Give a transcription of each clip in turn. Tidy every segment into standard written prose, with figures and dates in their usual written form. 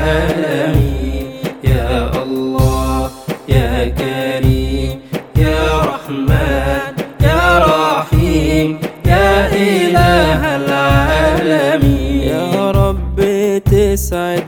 العالمين. يا الله يا كريم يا رحمن يا رحيم يا إله العالمين. يا رب تسعد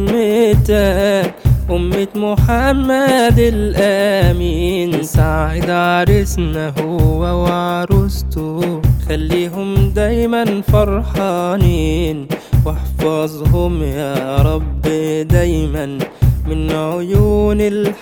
أمتك أمة محمد الأمين. ساعد عرسنا هو وعروسته، خليهم دايما فرحانين، واحفظهم يا رب دايما من عيون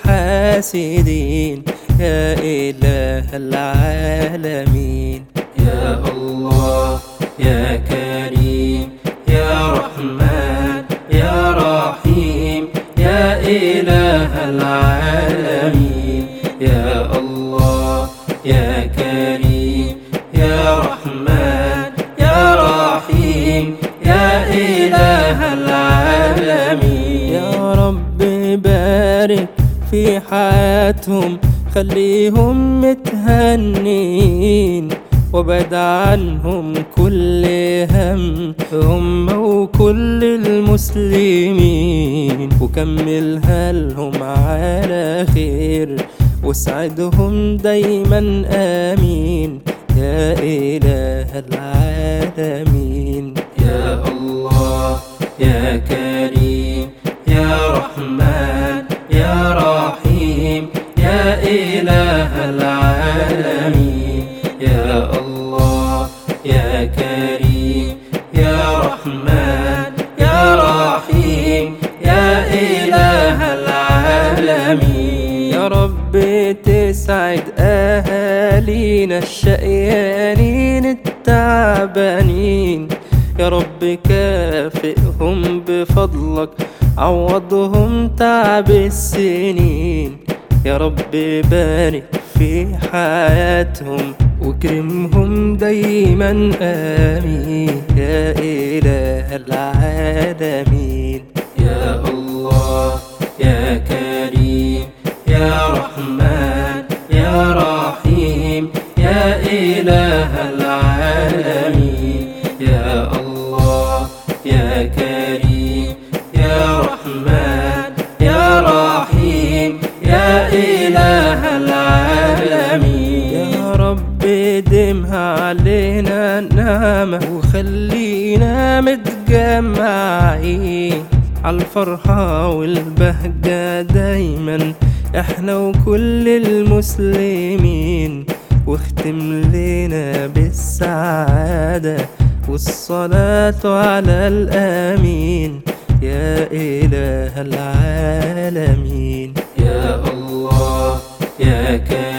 الحاسدين يا إله العالمين. يا الله يا كريم يا رحمن يا رحيم يا إله العالمين. يا الله يا كريم يا رحمن يا رحيم يا إله العالمين. يا رب بارك في حياتهم، خليهم متهنين، وبعد عنهم كل هم هم وكل المسلمين، وكملها لهم على خير، واسعدهم دايما آمين يا إله العالمين. يا الله يا كريم يا رحمن يا رحيم يا إله العالمين. يا الله يا كريم يا رحمن يا رحيم يا إله العالمين. يا رب تسعد أهالينا الشقيانين التعبانين، يا رب كافئهم بفضلك، عوضهم تعب السنين، يا رب بارك في حياتهم واكرمهم دايما آمين يا إله العالمين. يا الله يا كريم يا رحمن يا رحيم يا إله العالمين. يا الله يا كريم يا رحمن يا رحيم يا إله العالمين. يا رب دمها علينا نعمة، وخلينا متجمعين عالفرحة والبهجة دايما احنا وكل المسلمين، واختم لنا بالسعادة والصلاة على الآمين يا إله العالمين. يا الله يا كريم